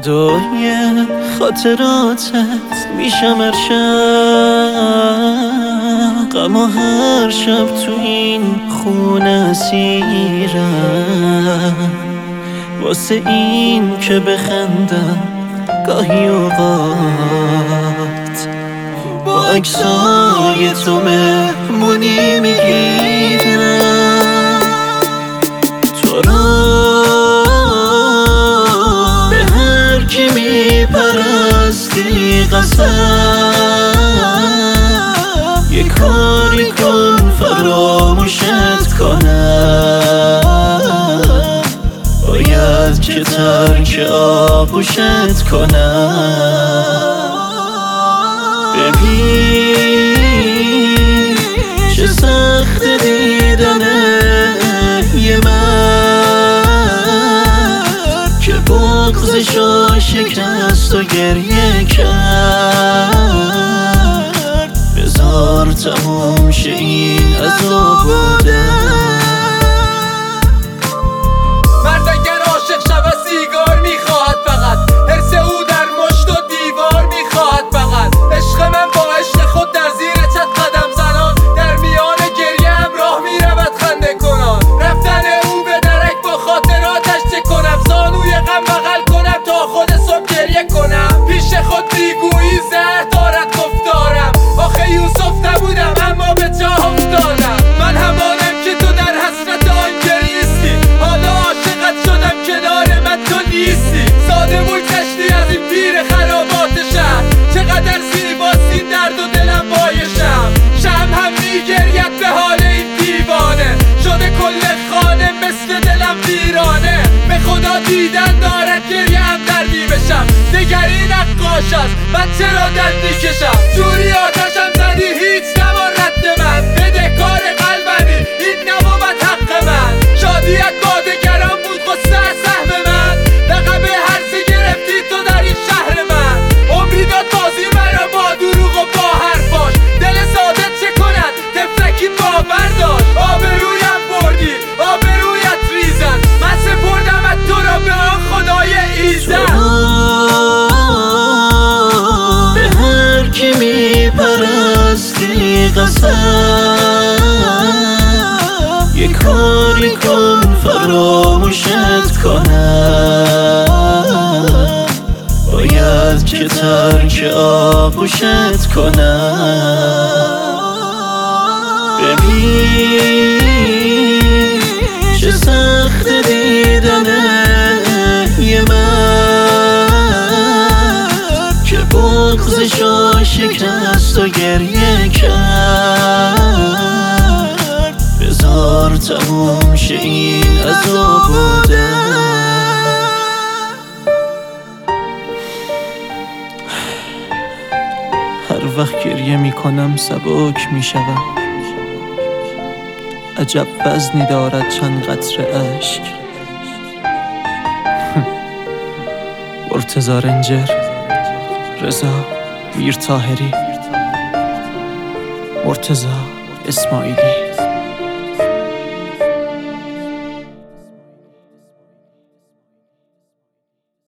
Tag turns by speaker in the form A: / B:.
A: فدای خاطراتت میشم هر شب، غم و هر شب تو این خونه اسیرم، واسه این که بخندم گاهی اوقات با عکسای تو مهمونی میگیرم. تو را به هر کی میپرستی قسم، یه کاری کن فراموشت کنم، باید که ترک آغوشت کنم. ببین چه سخت دیدنه یه مرد که بغضشو شکست و گریه کرد. بذار تموم شه این عذاب و درد.
B: مرد اگر عاشق شود سیگار میخواهد فقط، حرص او در مشت و دیوار میخواهد فقط. عشق من با عشق خود در زیر چت قدم زنان، در میان گریه همراه میرود خنده کنان. رفتن او به درک با خاطراتش چه کنم، زانوی غم بغل کنم تا خود صبح گریه کنم. پیش خود بیگویی زهر دارد گفتارم، آخه یوسف نبودم اما به جا افتادم. من همانم که تو در حسرت آن گریستی، حالا عاشقت شدم کنار من تو نیستی. ساده بود کشتی از این پیر خرابات شهر، چقدر زیباست این درد و دلم بایشم. شم هم میگرید به حال این دیوانه، شده کل خانه مثل دلم ویرانه. به خدا دیدن دارد گریه هم در میبشم، دگری نقاش است من چرا در میکشم. جوری آتشم زدی هیچ نما رد من، بدهکار قلبمی این نبود حق من. شادیت با دگران بود غصه از سهم من، لقب هرزه گرفتی تو در این شهر من. عمری داد بازی مرا با دروغ و با حرفاش، دل ساده چه کند تفلکی باور داشت. آبرویم بردی آبرویت ریزد، من سپردمت تو را به آن خدای ایزد.
A: به هر کی میپرستی قسم، یه کاری کن فراموشت کنم، باید که ترک آغوشت کنم. ببین چه سخت دیدنه یه مرد که بغضشو شکست و گریه کرد. بذار تموم شه این عذاب و درد. هر وقت گریه میکنم سبک میشوم، عجب وزنی دارد چند قطره اشک. مرتضی رنجر، رضا میر طاهری، مرتضی اسماعیلی.